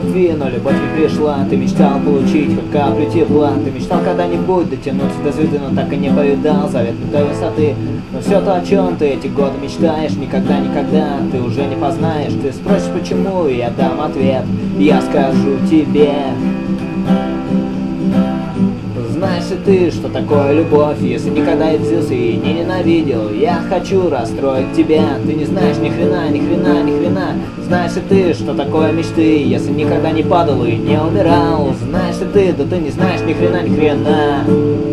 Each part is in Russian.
любви, но любовь не пришла. Ты мечтал получить хоть каплю тепла. Ты мечтал когда-нибудь дотянуться до звезды, но так и не повидал заветной той высоты. Но все то, о чем ты эти годы мечтаешь, никогда ты уже не познаешь. Ты спросишь почему, и я дам ответ. Я скажу тебе. Знаешь ли ты, что такое любовь, если никогда не злился и не ненавидел? Я хочу расстроить тебя, ты не знаешь ни хрена, ни хрена, ни хрена. Знаешь ли ты, что такое мечты, если никогда не падал и не умирал? Знаешь ли ты, да ты не знаешь ни хрена, ни хрена.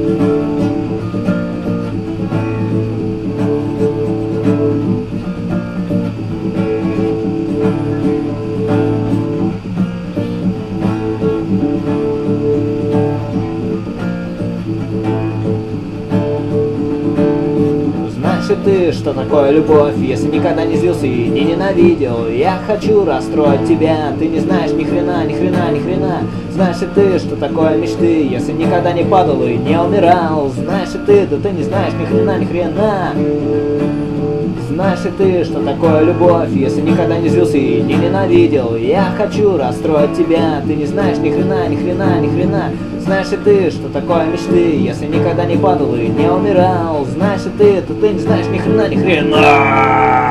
Ты, что такое любовь, если никогда не злился и не ненавидел? Я хочу расстроить тебя, ты не знаешь ни хрена, ни хрена, ни хрена. Знаешь ли ты, что такое мечты, если никогда не падал и не умирал? Знаешь ли ты, да ты не знаешь ни хрена, ни хрена. Знаешь ли ты, что такое любовь, если никогда не злился и не ненавидел? Я хочу расстроить тебя, ты не знаешь ни хрена, ни хрена, ни хрена. Знаешь ли ты, что такое мечты, если никогда не падал и не умирал? Знаешь ли ты, то ты не знаешь ни хрена, ни хрена.